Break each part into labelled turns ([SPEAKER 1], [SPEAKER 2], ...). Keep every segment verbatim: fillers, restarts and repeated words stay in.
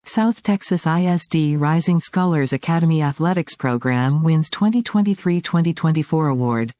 [SPEAKER 1] South Texas I S D Rising Scholars Academy Athletics Program wins twenty twenty-three twenty twenty-four award.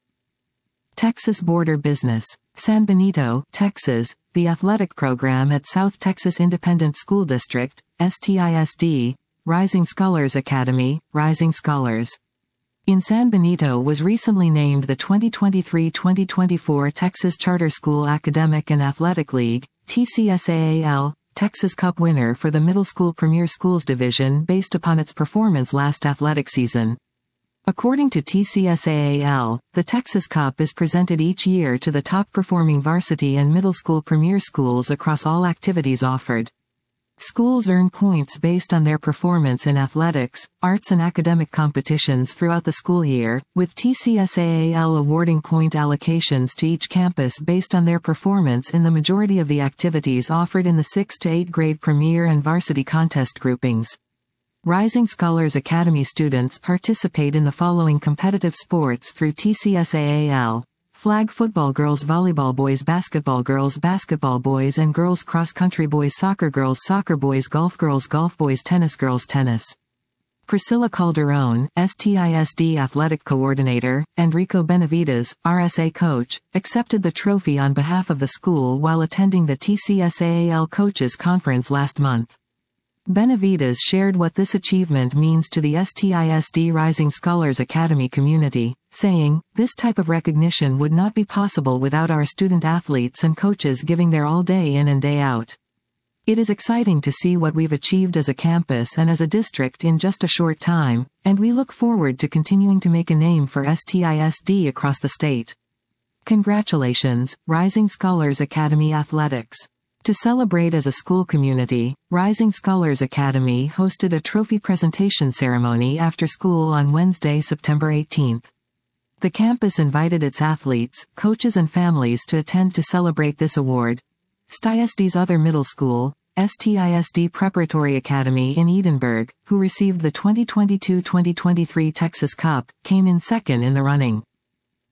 [SPEAKER 1] Texas Border Business. San Benito, Texas, the athletic program at South Texas Independent School District, S T I S D, Rising Scholars Academy, Rising Scholars in San Benito was recently named the twenty twenty-three twenty twenty-four Texas Charter School Academic and Athletic League, T C S A A L, Texas Cup winner for the Middle School Premier Schools Division based upon its performance last athletic season. According to T C S A A L, the Texas Cup is presented each year to the top-performing varsity and middle school premier schools across all activities offered. Schools earn points based on their performance in athletics, arts and academic competitions throughout the school year, with T C S A A L awarding point allocations to each campus based on their performance in the majority of the activities offered in the sixth to eighth grade premier and varsity contest groupings. Rising Scholars Academy students participate in the following competitive sports through T C S A A L. Flag football, girls volleyball, boys basketball, girls basketball, boys and girls cross country, boys soccer, girls soccer, boys golf, girls golf, boys tennis, girls tennis. Priscilla Calderon, S T I S D athletic coordinator, and Rico Benavides, R S A coach, accepted the trophy on behalf of the school while attending the T C S A A L Coaches Conference last month. Benavides shared what this achievement means to the S T I S D Rising Scholars Academy community, saying, "This type of recognition would not be possible without our student athletes and coaches giving their all day in and day out. It is exciting to see what we've achieved as a campus and as a district in just a short time, and we look forward to continuing to make a name for S T I S D across the state." Congratulations, Rising Scholars Academy Athletics. To celebrate as a school community, Rising Scholars Academy hosted a trophy presentation ceremony after school on Wednesday, September eighteenth. The campus invited its athletes, coaches and families to attend to celebrate this award. S T I S D's other middle school, S T I S D Preparatory Academy in Edinburgh, who received the twenty twenty-two twenty twenty-three Texas Cup, came in second in the running.